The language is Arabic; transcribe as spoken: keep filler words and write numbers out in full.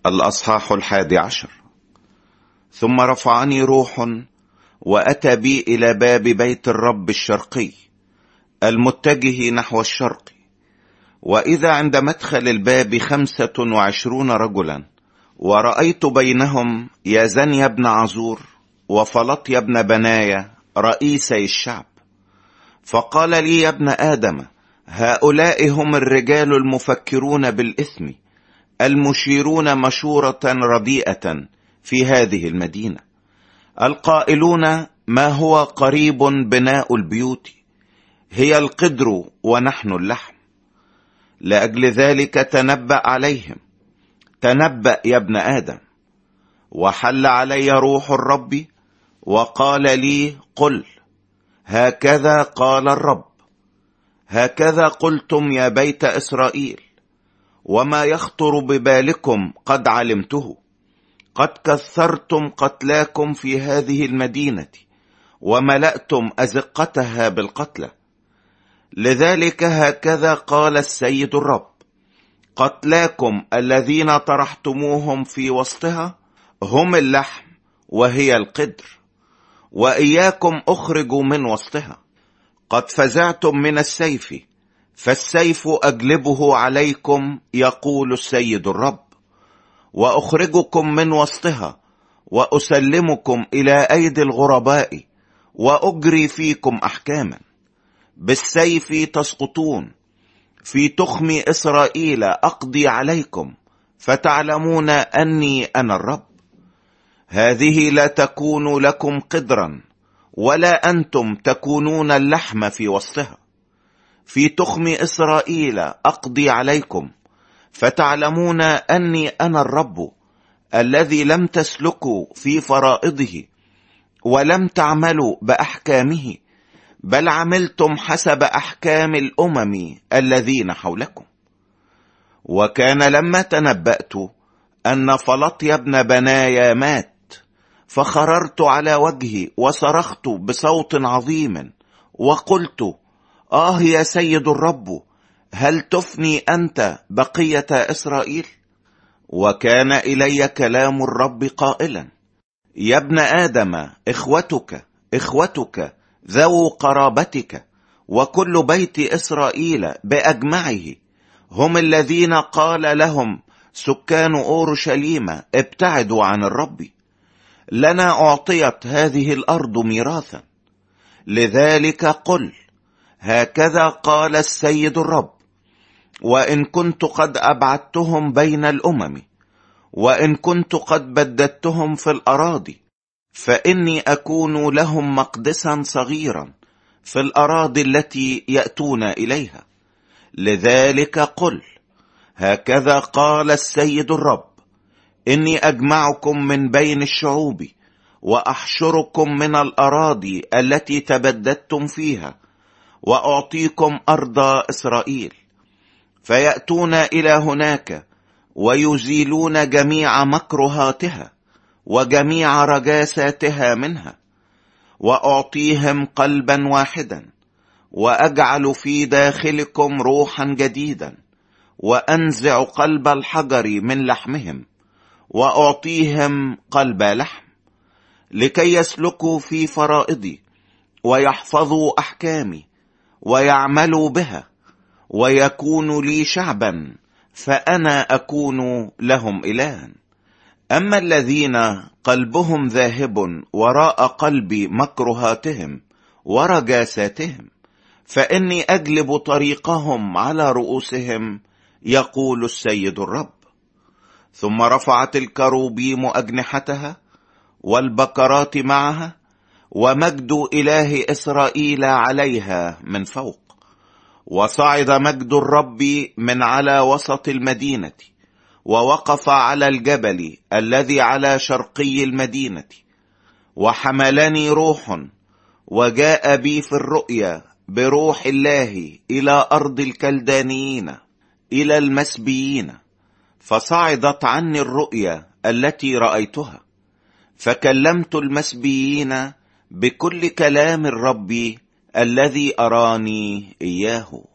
الأصحاح الحادي عشر. ثم رفعني روح وأتى بي إلى باب بيت الرب الشرقي المتجه نحو الشرق، وإذا عند مدخل الباب خمسة وعشرون رجلا، ورأيت بينهم يازنيا بن عزور وفلطيا بن بنايا رئيسي الشعب. فقال لي: يا ابن آدم، هؤلاء هم الرجال المفكرون بالإثم، المشيرون مشورة رديئة في هذه المدينة، القائلون: ما هو قريب بناء البيوت، هي القدر ونحن اللحم. لأجل ذلك تنبأ عليهم، تنبأ يا ابن آدم. وحل علي روح الرب وقال لي: قل، هكذا قال الرب، هكذا قلتم يا بيت إسرائيل، وما يخطر ببالكم قد علمته، قد كثرتم قتلاكم في هذه المدينة وملأتم أزقتها بالقتلى. لذلك هكذا قال السيد الرب: قتلاكم الذين طرحتموهم في وسطها هم اللحم وهي القدر، وإياكم أخرجوا من وسطها. قد فزعتم من السيف، فالسيف أجلبه عليكم، يقول السيد الرب، وأخرجكم من وسطها وأسلمكم إلى أيدي الغرباء، وأجري فيكم أحكاما. بالسيف تسقطون، في تخم إسرائيل أقضي عليكم، فتعلمون أني أنا الرب. هذه لا تكون لكم قدرا، ولا أنتم تكونون اللحم في وسطها. في تخم إسرائيل أقضي عليكم، فتعلمون أني أنا الرب، الذي لم تسلكوا في فرائضه ولم تعملوا بأحكامه، بل عملتم حسب أحكام الأمم الذين حولكم. وكان لما تنبأت أن فلطيا بن بنايا مات، فخررت على وجهي وصرخت بصوت عظيم وقلت: آه يا سيد الرب، هل تفني أنت بقية إسرائيل؟ وكان إلي كلام الرب قائلا: يا ابن آدم، إخوتك إخوتك ذو قرابتك وكل بيت إسرائيل بأجمعه هم الذين قال لهم سكان أورشليم: ابتعدوا عن الرب، لنا أعطيت هذه الأرض ميراثا. لذلك قل: هكذا قال السيد الرب، وإن كنت قد أبعدتهم بين الأمم، وإن كنت قد بددتهم في الأراضي، فإني أكون لهم مقدسا صغيرا في الأراضي التي يأتون إليها. لذلك قل: هكذا قال السيد الرب، إني أجمعكم من بين الشعوب، وأحشركم من الأراضي التي تبددتم فيها، وأعطيكم أرض إسرائيل، فيأتون إلى هناك ويزيلون جميع مكرهاتها وجميع رجاساتها منها، وأعطيهم قلبا واحدا، وأجعل في داخلكم روحا جديدا، وأنزع قلب الحجر من لحمهم، وأعطيهم قلب لحم، لكي يسلكوا في فرائضي، ويحفظوا أحكامي، ويعملوا بها، ويكونوا لي شعبا، فأنا أكون لهم إلها. أما الذين قلبهم ذاهب وراء قلب مكرهاتهم ورجاساتهم، فإني أجلب طريقهم على رؤوسهم، يقول السيد الرب. ثم رفعت الكروبيم أجنحتها والبكرات معها، ومجد إله إسرائيل عليها من فوق. وصعد مجد الرب من على وسط المدينة، ووقف على الجبل الذي على شرقي المدينة، وحملني روح، وجاء بي في الرؤيا بروح الله إلى أرض الكلدانيين، إلى المسبيين. فصعدت عني الرؤيا التي رأيتها، فكلمت المسبيين بكل كلام الرب الذي أراني إياه.